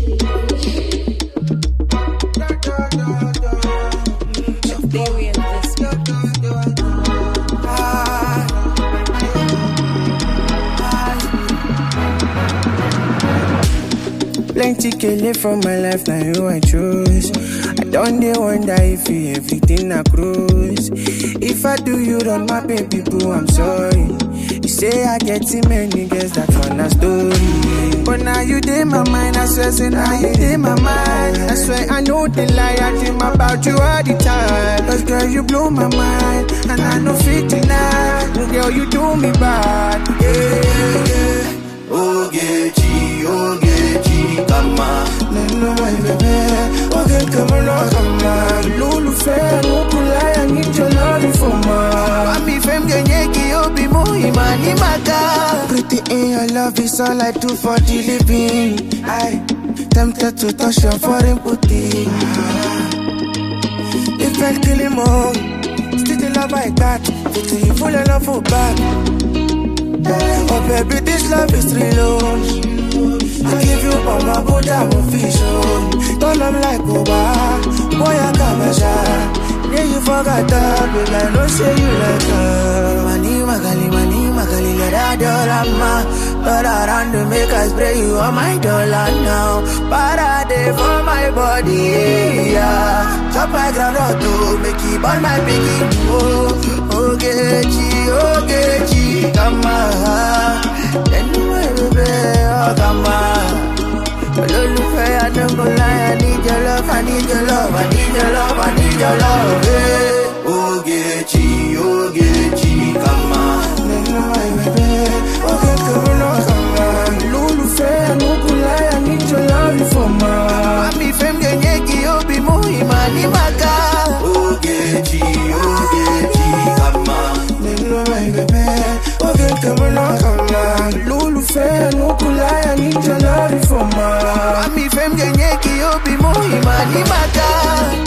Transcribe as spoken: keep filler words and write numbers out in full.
Plenty kele from my life, now you I choose. I don't dey wonder if you everything I cruise. If I do you wrong, my baby boo, I'm sorry. You say I get too many girls, that's one a story. But now you dey my mind, I swear, say now you dey my mind. I swear I know the lie, I dream about you all the time. Cause girl, you blow my mind, and I know fit deny. Girl, you do me bad, yeah, yeah, yeah. Ogechi, Ogechi, kama Neno my baby, okay, come on, come on. Lulu fair, no kulaya, I need your love for ma. Mami fem genyeki, obi mo imani maka. Pretty in your love is all I do for the living. I tempted to touch your foreign booty. If I kill him all, still the love I got. Pretty full of love for back. Oh baby, this love is real. I give you all my good, I'm official. Don't I'm like Oba, boy I got my shot. Yeah, you forgot that, but I don't say you like her. Mani magali, mani magali, let her dollar. But around to make us spray you on my dollar now. Parade for my body, yeah. Chop my ground or two, make it burn my piggy. Oh, Ogechi, Ogechi, come on. Then you my baby, oh come on. Ololufe, I don't go lie, I need your love, I need your love, I need your love, I need your love, hey. Ogechi, Ogechi, come on. Then you my baby, okay, come on, come on. Ololufe, I don't go lie, I need your love for ma. Mami fem genyeki, obi mo imani maka. Ogechi, Ogechi, come on. Then you my baby, okay, come on, come on. Ololufe, I don't go lie, I need your love for ma. Mami fem genyeki, obi mo imani maka.